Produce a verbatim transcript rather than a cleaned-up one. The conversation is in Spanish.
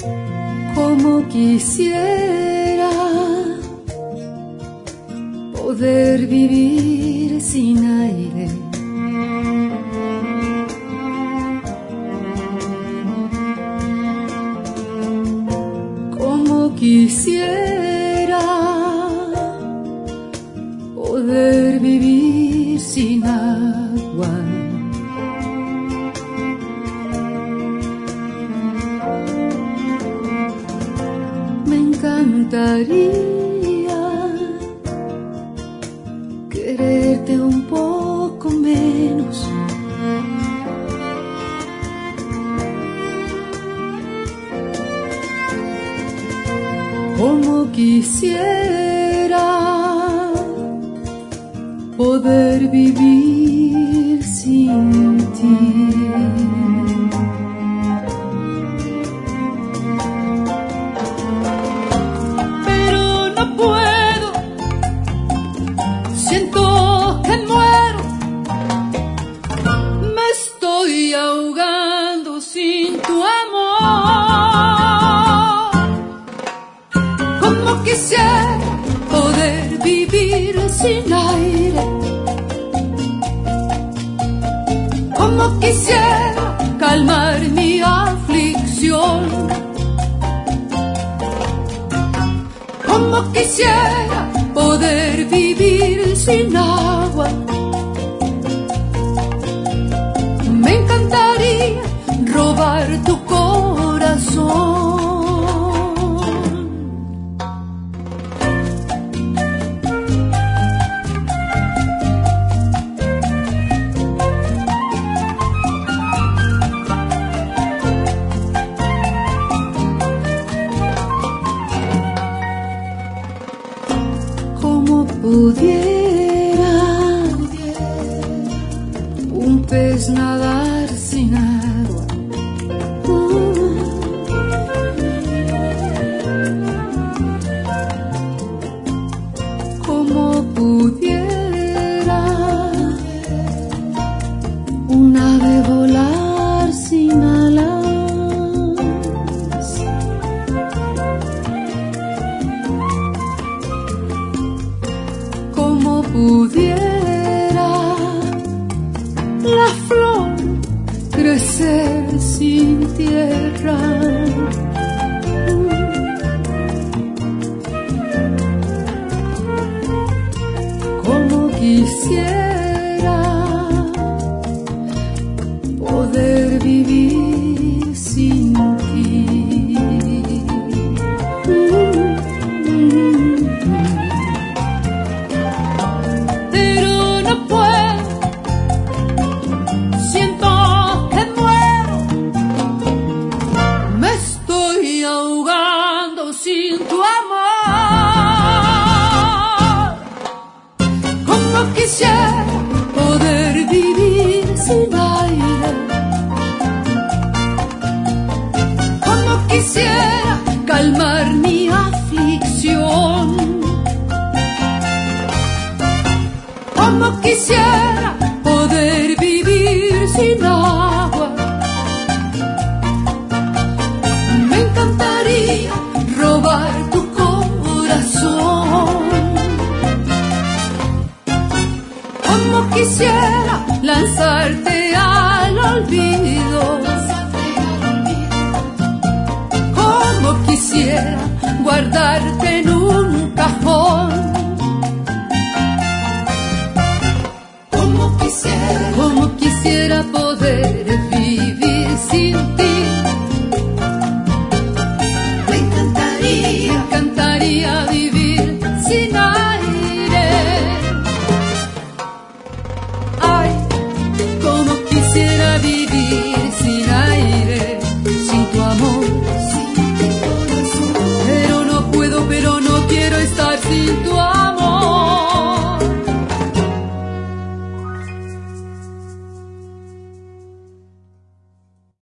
Como quisiera poder vivir sin aire, como quisiera poder vivir sin agua. Me encantaría quererte un poco menos, como quisiera poder vivir sin ti. Quisiera poder vivir sin aire, como quisiera calmar mi aflicción, como quisiera poder vivir sin agua. Me encantaría robar tu corazón. Pudiera un pez nadar sin agua, como pudiera un ave volar sin alas, como pudiera la flor crecer sin tierra, como quisiera poder vivir sin ti. Sin tu amor, como quisiera poder vivir sin aire, como quisiera calmar mi aflicción, como quisiera poder vivir sin agua. Me encantaría robar tu corazón, como quisiera lanzarte al olvido, como quisiera guardarte en un cajón, como quisiera, como quisiera poder